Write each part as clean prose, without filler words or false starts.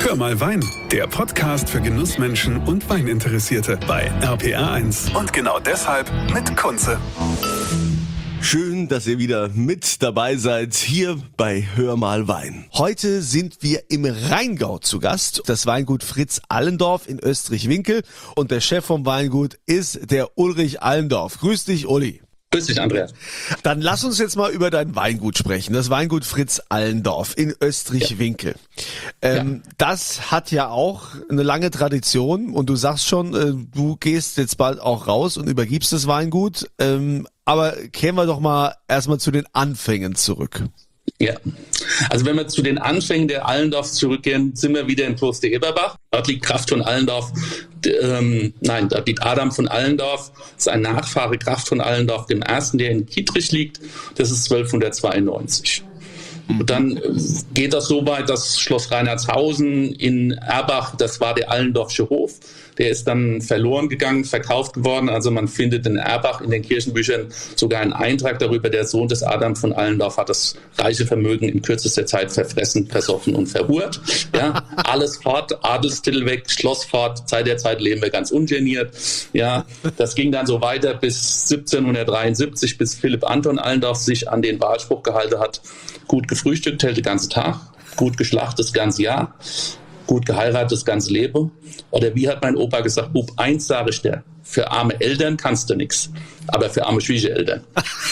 Hör mal Wein, der Podcast für Genussmenschen und Weininteressierte bei RPR1. Und genau deshalb mit Kunze. Schön, dass ihr wieder mit dabei seid, hier bei Hör mal Wein. Heute sind wir im Rheingau zu Gast, das Weingut Fritz Allendorf in Österreich-Winkel. Und der Chef vom Weingut ist der Ulrich Allendorf. Grüß dich, Uli. Grüß dich, Andreas. Dann lass uns jetzt mal über dein Weingut sprechen. Das Weingut Fritz Allendorf in Österreich-Winkel. Das hat ja auch eine lange Tradition und du sagst schon, du gehst jetzt bald auch raus und übergibst das Weingut. Aber kehren wir doch mal erstmal zu den Anfängen zurück. Ja, also wenn wir zu den Anfängen der Allendorfs zurückgehen, sind wir wieder in Kloster Eberbach. Dort liegt Kraft von Allendorf, dort liegt Adam von Allendorf. Das ist ein Nachfahre Kraft von Allendorf, dem ersten, der in Kietrich liegt. Das ist 1292. Und dann geht das so weit, dass Schloss Reinhardshausen in Erbach, das war der Allendorfsche Hof, der ist dann verloren gegangen, verkauft geworden. Also man findet in Erbach in den Kirchenbüchern sogar einen Eintrag darüber, der Sohn des Adam von Allendorf hat das reiche Vermögen in kürzester Zeit verfressen, versoffen und verhurt. Ja, alles fort, Adelstitel weg, Schloss fort, Zeit der Zeit leben wir ganz ungeniert. Ja, das ging dann so weiter bis 1773, bis Philipp Anton Allendorf sich an den Wahlspruch gehalten hat: gut gefrühstückt hält den ganzen Tag, gut geschlachtet das ganze Jahr, gut geheiratet das ganze Leben. Oder wie hat mein Opa gesagt: Bub, eins sage ich dir, für arme Eltern kannst du nichts, aber für arme Schwiegereltern.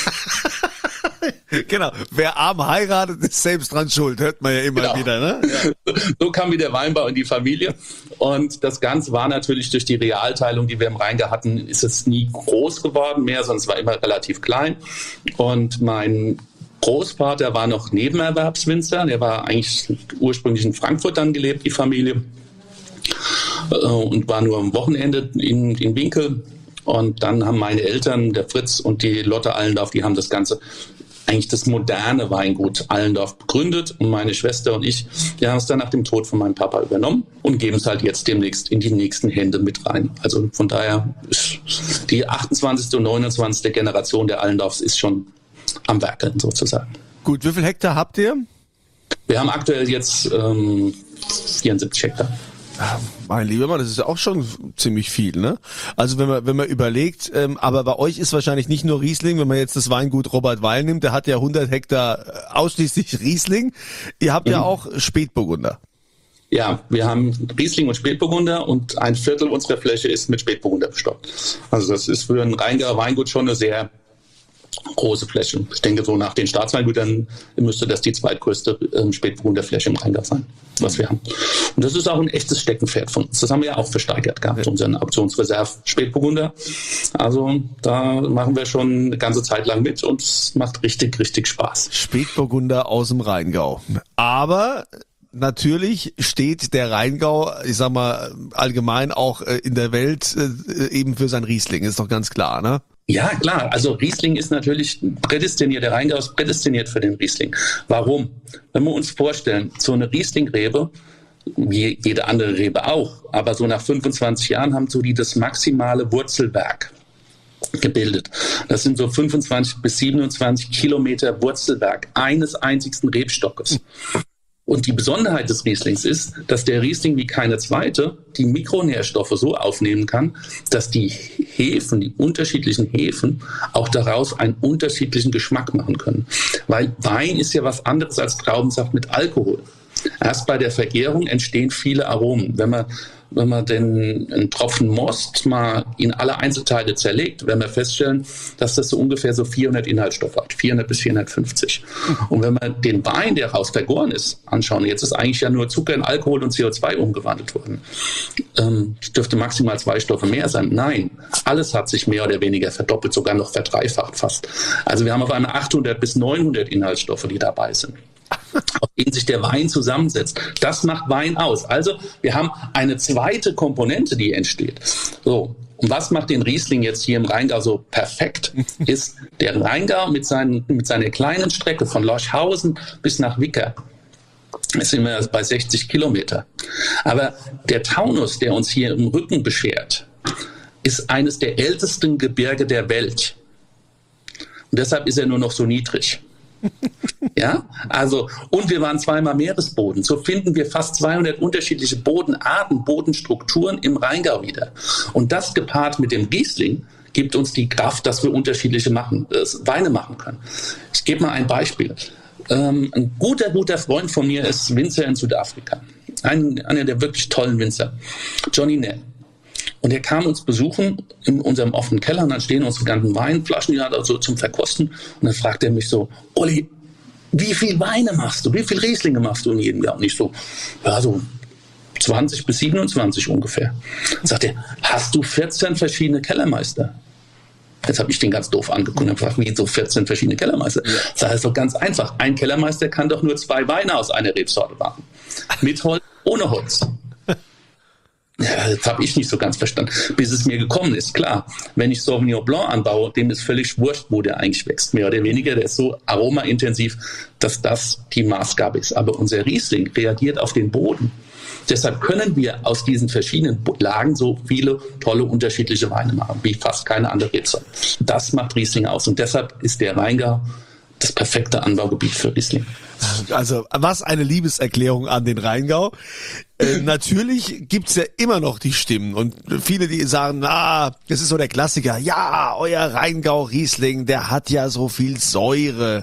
Genau, wer arm heiratet, ist selbst dran schuld, hört man ja immer wieder. Ne? Ja. So kam wieder Weinbau in die Familie. Und das Ganze war natürlich durch die Realteilung, die wir im Rheingau hatten, ist es nie groß geworden mehr, sondern es war immer relativ klein. Und mein Großvater war noch Nebenerwerbswinzer, der war eigentlich ursprünglich in Frankfurt dann gelebt, die Familie, und war nur am Wochenende in Winkel. Und dann haben meine Eltern, der Fritz und die Lotte Allendorf, die haben das Ganze, eigentlich das moderne Weingut Allendorf begründet. Und meine Schwester und ich, die haben es dann nach dem Tod von meinem Papa übernommen und geben es halt jetzt demnächst in die nächsten Hände mit rein. Also von daher ist die 28. und 29. Generation der Allendorfs ist schon am Werkeln sozusagen. Gut, wie viel Hektar habt ihr? Wir haben aktuell jetzt 74 Hektar. Mein lieber Mann, das ist ja auch schon ziemlich viel, ne? Also wenn man überlegt, aber bei euch ist wahrscheinlich nicht nur Riesling, wenn man jetzt das Weingut Robert Weil nimmt, der hat ja 100 Hektar ausschließlich Riesling. Ihr habt ja auch Spätburgunder. Ja, wir haben Riesling und Spätburgunder und ein Viertel unserer Fläche ist mit Spätburgunder bestockt. Also das ist für ein Rheingauer Weingut schon eine sehr große Fläche. Ich denke, so nach den Staatsweingütern müsste das die zweitgrößte Spätburgunderfläche im Rheingau sein, was wir haben. Und das ist auch ein echtes Steckenpferd von uns. Das haben wir ja auch versteigert gehabt, unseren Auktionsreserve Spätburgunder. Also da machen wir schon eine ganze Zeit lang mit und es macht richtig, richtig Spaß. Spätburgunder aus dem Rheingau. Aber natürlich steht der Rheingau, ich sag mal, allgemein auch in der Welt eben für sein Riesling, ist doch ganz klar, ne? Ja, klar. Also Riesling ist natürlich prädestiniert. Der Rheingau ist prädestiniert für den Riesling. Warum? Wenn wir uns vorstellen, so eine Rieslingrebe, wie jede andere Rebe auch, aber so nach 25 Jahren haben so die das maximale Wurzelwerk gebildet. Das sind so 25 bis 27 Kilometer Wurzelwerk eines einzigsten Rebstockes. Und die Besonderheit des Rieslings ist, dass der Riesling wie keine zweite die Mikronährstoffe so aufnehmen kann, dass die Hefen, die unterschiedlichen Hefen, auch daraus einen unterschiedlichen Geschmack machen können. Weil Wein ist ja was anderes als Traubensaft mit Alkohol. Erst bei der Vergärung entstehen viele Aromen. Wenn man einen Tropfen Most mal in alle Einzelteile zerlegt, werden wir feststellen, dass das so ungefähr so 400 Inhaltsstoffe hat, 400 bis 450. Und wenn wir den Wein, der raus vergoren ist, anschauen, jetzt ist eigentlich ja nur Zucker in Alkohol und CO2 umgewandelt worden. Es dürfte maximal 2 Stoffe mehr sein. Nein, alles hat sich mehr oder weniger verdoppelt, sogar noch verdreifacht fast. Also wir haben auf einmal 800 bis 900 Inhaltsstoffe, die dabei sind, auf denen sich der Wein zusammensetzt. Das macht Wein aus. Also wir haben eine zweite Komponente, die entsteht. So. Und was macht den Riesling jetzt hier im Rheingau so perfekt, ist der Rheingau mit seiner kleinen Strecke von Lorchhausen bis nach Wicker. Jetzt sind wir bei 60 Kilometer. Aber der Taunus, der uns hier im Rücken beschert, ist eines der ältesten Gebirge der Welt. Und deshalb ist er nur noch so niedrig. Ja, also, und wir waren zweimal Meeresboden. So finden wir fast 200 unterschiedliche Bodenarten, Bodenstrukturen im Rheingau wieder. Und das gepaart mit dem Riesling gibt uns die Kraft, dass wir unterschiedliche Weine machen können. Ich gebe mal ein Beispiel. Ein guter Freund von mir ist Winzer in Südafrika. Einer der wirklich tollen Winzer. Johnny Nell. Und er kam uns besuchen in unserem offenen Keller und dann stehen unsere ganzen Weinflaschen, die hat er so zum Verkosten. Und dann fragt er mich so, Olli, wie viel Weine machst du? Wie viel Rieslinge machst du in jedem Jahr? Und ich so, ja, so 20 bis 27 ungefähr. Dann sagt er, hast du 14 verschiedene Kellermeister? Jetzt habe ich den ganz doof angeguckt und gefragt, wie so 14 verschiedene Kellermeister? Das heißt doch ganz einfach. Ein Kellermeister kann doch nur 2 Weine aus einer Rebsorte machen. Mit Holz, ohne Holz. Ja, das habe ich nicht so ganz verstanden, bis es mir gekommen ist. Klar, wenn ich Sauvignon Blanc anbaue, dem ist völlig wurscht, wo der eigentlich wächst. Mehr oder weniger, der ist so aromaintensiv, dass das die Maßgabe ist. Aber unser Riesling reagiert auf den Boden. Deshalb können wir aus diesen verschiedenen Lagen so viele tolle unterschiedliche Weine machen, wie fast keine andere Rebsorte. Das macht Riesling aus und deshalb ist der Rheingau das perfekte Anbaugebiet für Riesling. Also was eine Liebeserklärung an den Rheingau. Natürlich gibt's ja immer noch die Stimmen und viele, die sagen, das ist so der Klassiker, ja, euer Rheingau-Riesling, der hat ja so viel Säure.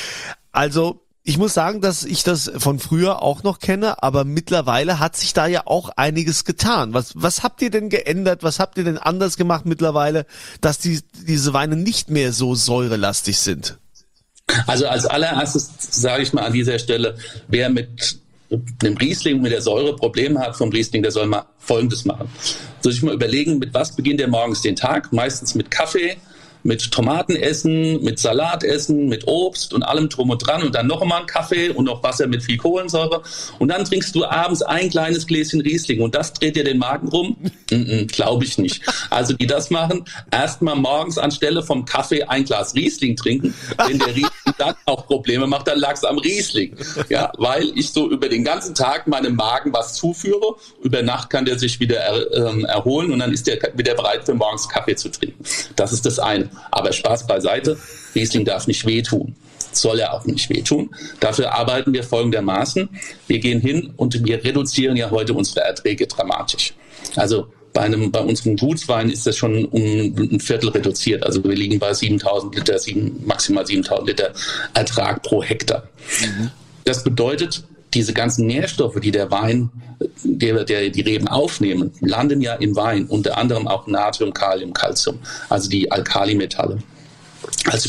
Also ich muss sagen, dass ich das von früher auch noch kenne, aber mittlerweile hat sich da ja auch einiges getan. Was habt ihr denn geändert? Was habt ihr denn anders gemacht mittlerweile, dass diese Weine nicht mehr so säurelastig sind? Also als allererstes sage ich mal an dieser Stelle, wer mit dem Riesling, mit der Säure Probleme hat vom Riesling, der soll mal Folgendes machen. Soll sich mal überlegen, mit was beginnt er morgens den Tag? Meistens mit Kaffee, mit Tomatenessen, mit Salatessen, mit Obst und allem drum und dran und dann noch einmal einen Kaffee und noch Wasser mit viel Kohlensäure und dann trinkst du abends ein kleines Gläschen Riesling und das dreht dir den Magen rum? Glaube ich nicht. Also die das machen, erstmal morgens anstelle vom Kaffee ein Glas Riesling trinken. Wenn der Riesling dann auch Probleme macht, dann lag es am Riesling. Ja, weil ich so über den ganzen Tag meinem Magen was zuführe. Über Nacht kann der sich wieder erholen und dann ist der wieder bereit für morgens Kaffee zu trinken. Das ist das eine. Aber Spaß beiseite, Riesling darf nicht wehtun. Soll er auch nicht wehtun. Dafür arbeiten wir folgendermaßen. Wir gehen hin und wir reduzieren ja heute unsere Erträge dramatisch. Also bei unserem Gutswein ist das schon um ein Viertel reduziert. Also wir liegen bei 7.000 Liter, maximal 7.000 Liter Ertrag pro Hektar. Mhm. Das bedeutet, diese ganzen Nährstoffe, die der Wein, die Reben aufnehmen, landen ja im Wein, unter anderem auch Natrium, Kalium, Calcium, also die Alkalimetalle als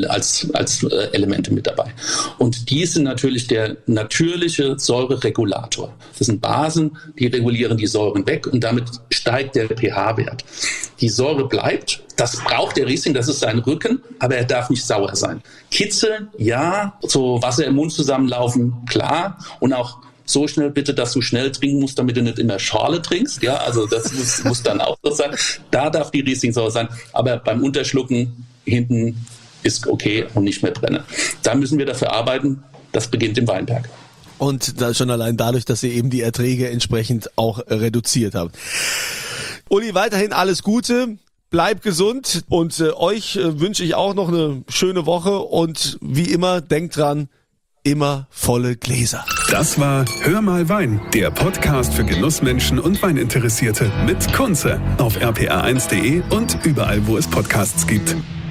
Elemente mit dabei. Und die sind natürlich der natürliche Säureregulator. Das sind Basen, die regulieren die Säuren weg und damit steigt der pH-Wert. Die Säure bleibt, das braucht der Riesling, das ist sein Rücken, aber er darf nicht sauer sein. Kitzeln, ja, so Wasser im Mund zusammenlaufen, klar, und auch so schnell bitte, dass du schnell trinken musst, damit du nicht immer Schorle trinkst. Ja, also das muss dann auch so sein. Da darf die Riesling sauer sein, aber beim Unterschlucken hinten ist okay und nicht mehr brennen. Da müssen wir dafür arbeiten, das beginnt im Weinberg. Und da schon allein dadurch, dass ihr eben die Erträge entsprechend auch reduziert habt. Uli, weiterhin alles Gute, bleib gesund und euch wünsche ich auch noch eine schöne Woche und wie immer, denkt dran, immer volle Gläser. Das war Hör mal Wein, der Podcast für Genussmenschen und Weininteressierte mit Kunze auf rpa1.de und überall, wo es Podcasts gibt.